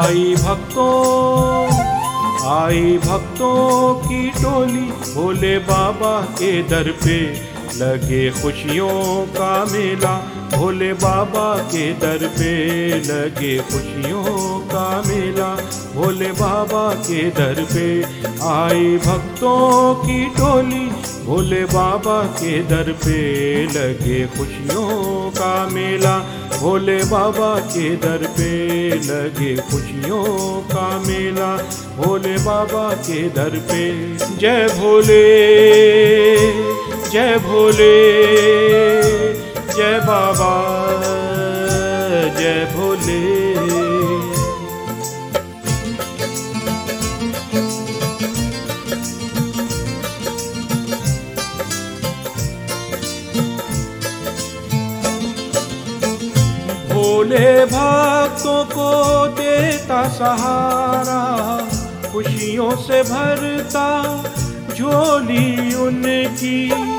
आई भक्तों की टोली, भोले बाबा के दर पे लगे खुशियों का मेला। भोले बाबा के दर पे लगे खुशियों का मेला। भोले बाबा के दर पे आई भक्तों की टोली, भोले बाबा के दर पे लगे खुशियों का मेला। भोले बाबा के दर पे लगे खुशियों का मेला। भोले बाबा के दर पे जय भोले, जय भोले, जय बाबा, जय भोले। भोले भक्तों को देता सहारा, खुशियों से भरता झोली उनकी।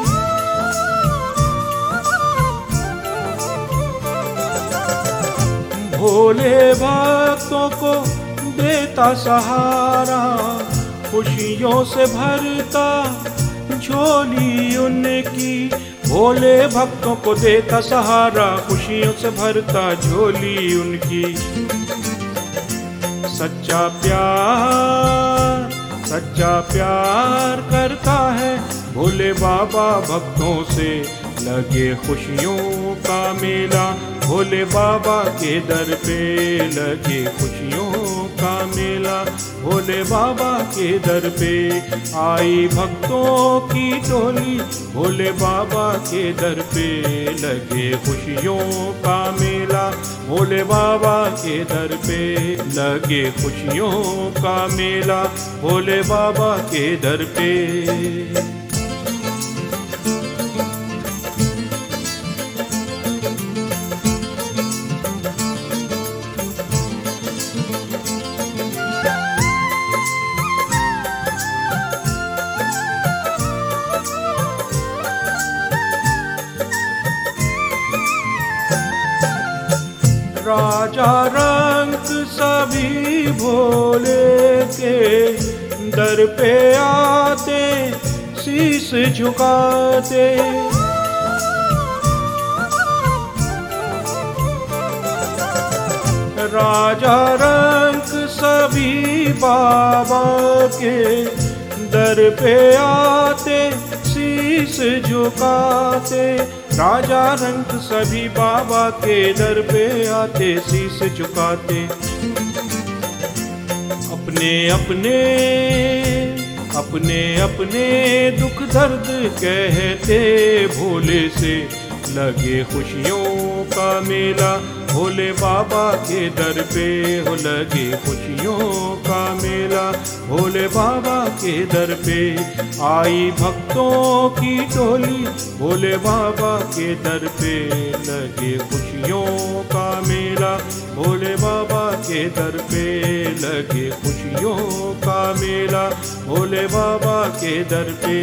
भोले भक्तों को देता सहारा, खुशियों से भरता झोली उनकी। भोले भक्तों को देता सहारा, खुशियों से भरता झोली उनकी। सच्चा प्यार करता है भोले बाबा भक्तों से, लगे खुशियों का मेला। भोले बाबा के दर पे लगे खुशियों का मेला। भोले बाबा के दर पे आई भक्तों की टोली, भोले बाबा के दर पे लगे खुशियों का मेला। भोले बाबा के दर पे लगे खुशियों का मेला। भोले बाबा के दर पे। राजा रंक सभी भोले के दर पे आते, शीश झुकाते। राजा रंक सभी बाबा के दर पे आते, शीश झुकाते। राजा रंक सभी बाबा के दर पे आते, शीश झुकाते। अपने दुख दर्द कहते भोले से, लगे खुशियों का मेला। भोले बाबा के दर पे हो लगे खुशियों का मेला। भोले बाबा के दर पे आई भक्तों की टोली, भोले बाबा के दर पे लगे खुशियों का मेला। भोले बाबा के दर पे लगे खुशियों का मेला। भोले बाबा के दर पे।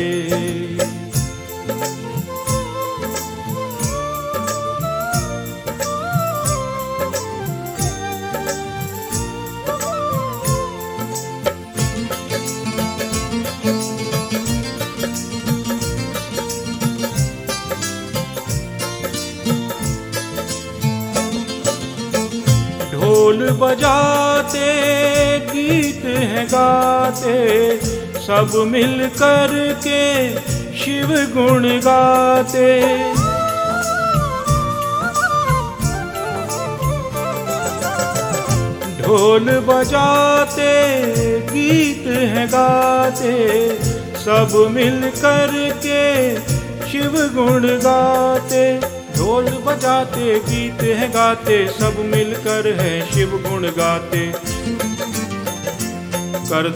ढोल बजाते गीत हैं गाते, सब मिल कर के शिव गुण गाते। ढोल बजाते गीत हैं गाते, सब मिल कर के शिव गुण गाते। ढोल बजाते गीत है गाते, सब मिलकर है शिव गुण गाते। कर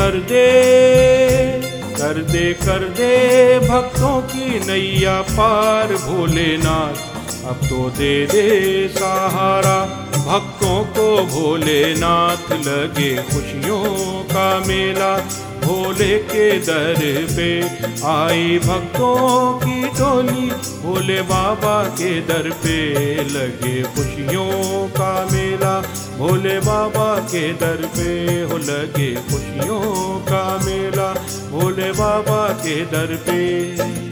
दे भक्तों की नैया पार भोलेनाथ, अब तो दे दे सहारा। भक्तों को भोलेनाथ लगे खुशियों का मेला। भोले के दर पे। आई भक्तों की टोली भोले बाबा के दर पे, लगे खुशियों का मेला भोले बाबा के दर पे। हो लगे खुशियों का मेला भोले बाबा के दर पे।